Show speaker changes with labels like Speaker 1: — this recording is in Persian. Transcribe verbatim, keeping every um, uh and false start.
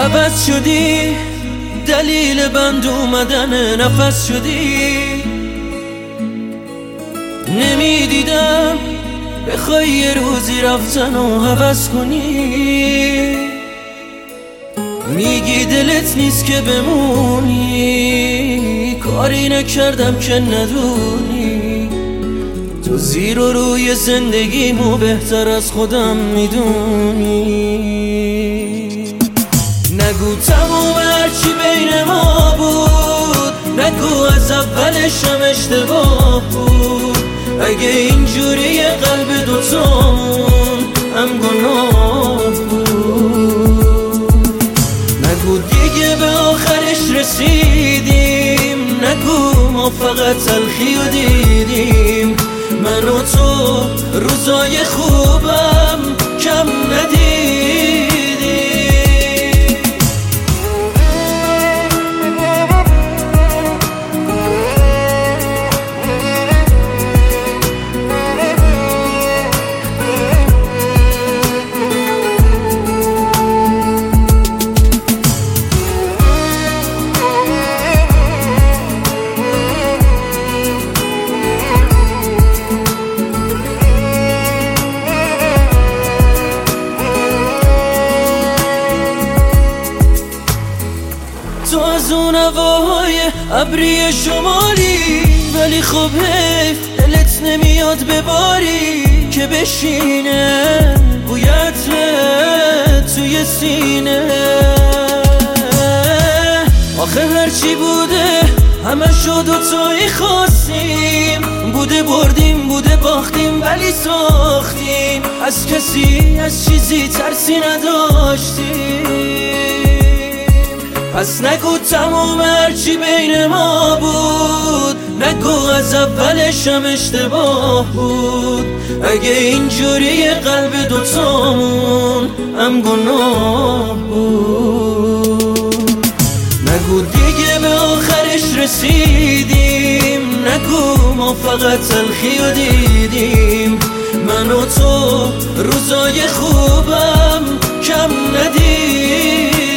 Speaker 1: عوض شدی، دلیل بند اومدن نفس شدی. نمیدیدم بخوای یه روزی رفتن و حوض کنی. میگی دلت نیست که بمونی، کاری نکردم که ندونی. تو زیر و روی زندگیمو بهتر از خودم میدونی. نگو تموم هرچی بین ما بود، نگو از اولش هم اشتباه بود. اگه اینجوری قلب دوتامون هم گناه بود. نگو دیگه به آخرش رسیدیم، نگو ما فقط تلخی و دیدیم. من و تو روزای خوبم کم ندیدیم. تو از اون هوای ابری شمالی، ولی خب حیف دلت نمیاد بباری که بشینه بویت توی سینه. آخه هرچی بوده همه شد و توی خواستیم، بوده بردیم بوده باختیم ولی ساختیم. از کسی از چیزی ترسی نداشتیم. پس نگو تموم هرچی بین ما بود، نگو از اولش هم اشتباه بود. اگه اینجوری قلب دوتامون هم گناه بود. نگو دیگه به آخرش رسیدیم، نگو ما فقط تلخی و دیدیم. من و تو روزای خوبم کم ندیدیم.